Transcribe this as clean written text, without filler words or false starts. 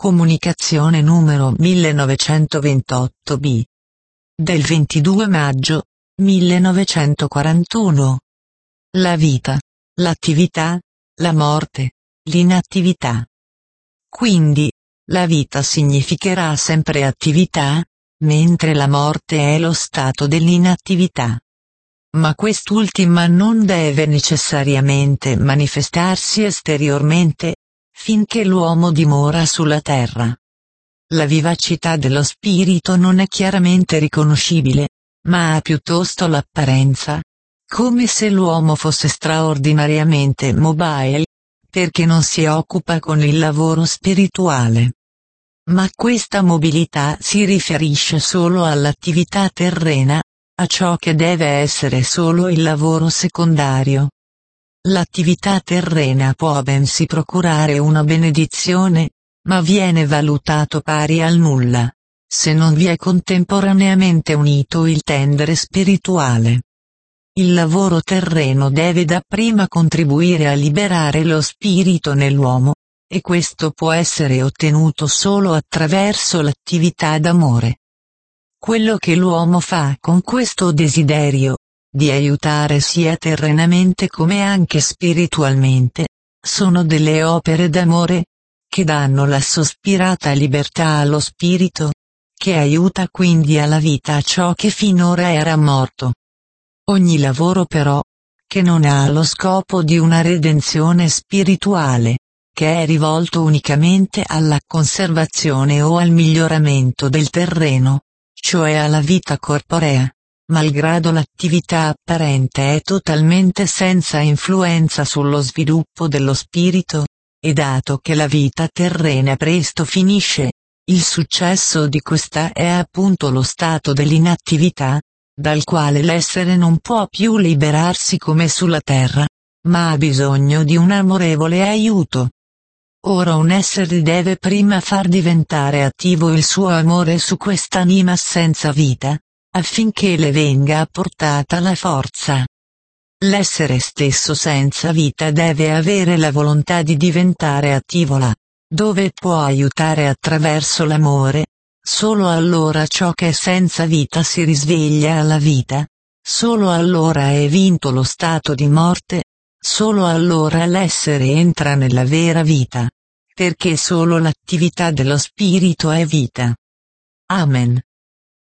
Comunicazione numero 1928b. Del 22 maggio 1941. La vita, l'attività, la morte, l'inattività. Quindi, la vita significherà sempre attività, mentre la morte è lo stato dell'inattività. Ma quest'ultima non deve necessariamente manifestarsi esteriormente, finché l'uomo dimora sulla terra. La vivacità dello spirito non è chiaramente riconoscibile, ma ha piuttosto l'apparenza, come se l'uomo fosse straordinariamente mobile, perché non si occupa con il lavoro spirituale. Ma questa mobilità si riferisce solo all'attività terrena, a ciò che deve essere solo il lavoro secondario. L'attività terrena può bensì procurare una benedizione, ma viene valutato pari al nulla, se non vi è contemporaneamente unito il tendere spirituale. Il lavoro terreno deve dapprima contribuire a liberare lo spirito nell'uomo, e questo può essere ottenuto solo attraverso l'attività d'amore. Quello che l'uomo fa con questo desiderio, di aiutare sia terrenamente come anche spiritualmente, sono delle opere d'amore, che danno la sospirata libertà allo spirito, che aiuta quindi alla vita a ciò che finora era morto. Ogni lavoro però, che non ha lo scopo di una redenzione spirituale, che è rivolto unicamente alla conservazione o al miglioramento del terreno, cioè alla vita corporea, malgrado l'attività apparente è totalmente senza influenza sullo sviluppo dello spirito, e dato che la vita terrena presto finisce, il successo di questa è appunto lo stato dell'inattività, dal quale l'essere non può più liberarsi come sulla terra, ma ha bisogno di un amorevole aiuto. Ora un essere deve prima far diventare attivo il suo amore su quest'anima senza vita, affinché le venga apportata la forza. L'essere stesso senza vita deve avere la volontà di diventare attivo là, dove può aiutare attraverso l'amore. Solo allora ciò che è senza vita si risveglia alla vita, solo allora è vinto lo stato di morte, solo allora l'essere entra nella vera vita, perché solo l'attività dello spirito è vita. Amen.